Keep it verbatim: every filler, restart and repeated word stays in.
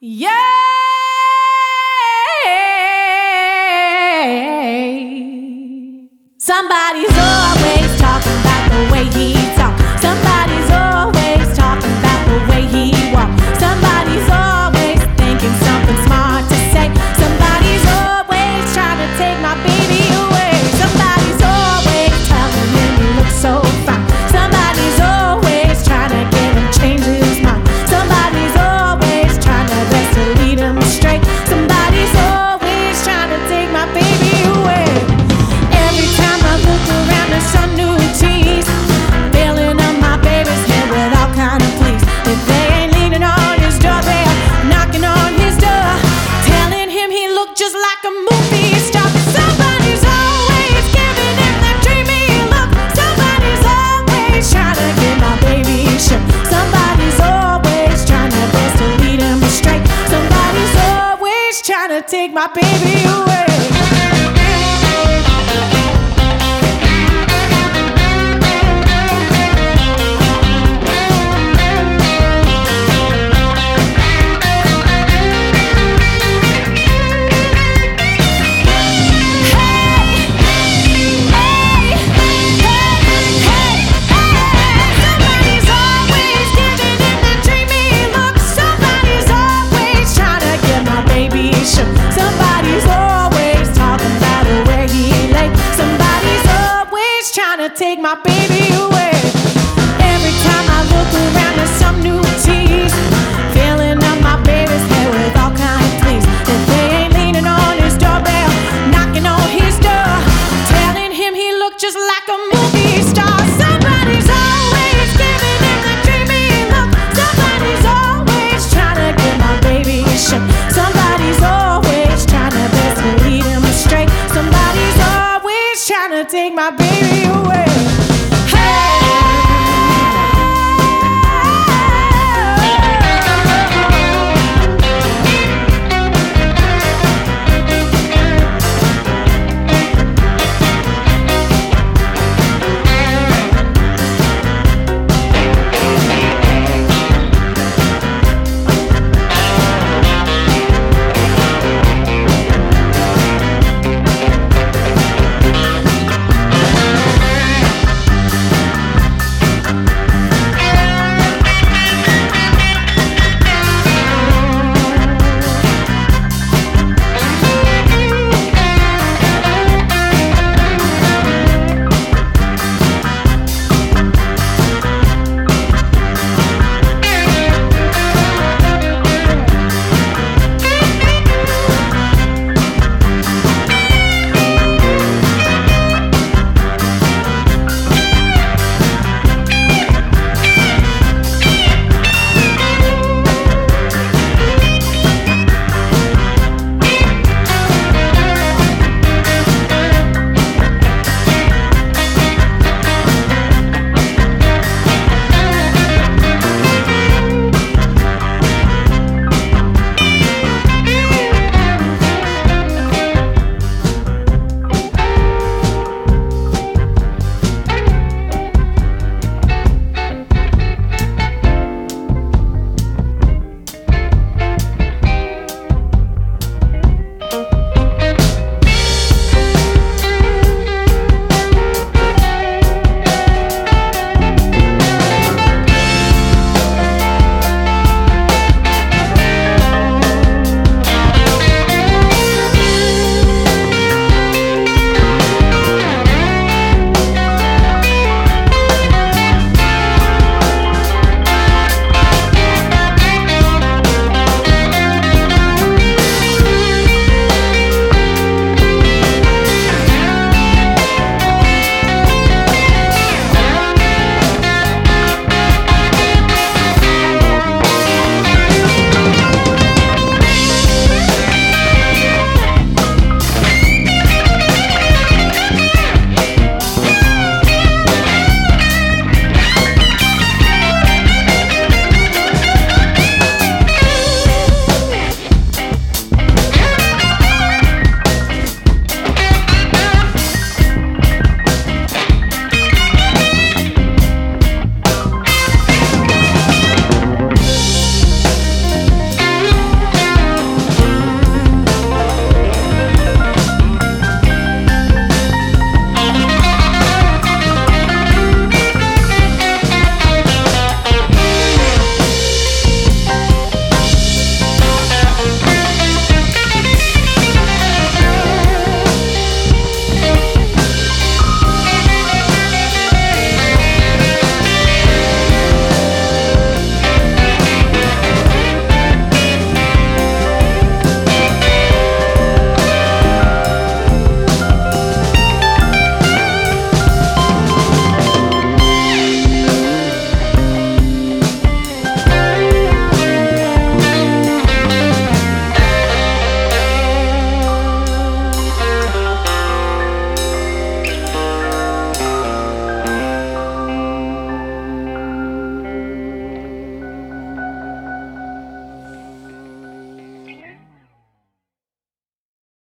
Yeah. Somebody's always talking about the way he talks. Somebody's always talking about the way he walks. Somebody's always thinking something smart to say. Somebody's always trying to take my baby away. Somebody's always telling him he looks so fine. Somebody's always trying to get him change his mind. Somebody's always trying their best to lead him astray. Somebody's always trying to take my baby away. Every time I look around, there's some new tease filling up my baby's head with all kind of pleas. If they ain't leaning on his door, they are knocking on his door, telling him he looked just like a movie star. Somebody's always giving him that dreamy look. Somebody's always trying to get my baby shook. Somebody's always trying their best to lead him astray. Somebody's always trying to take my baby away. Somebody's always talking about where he lay. Somebody's always trying to take my baby.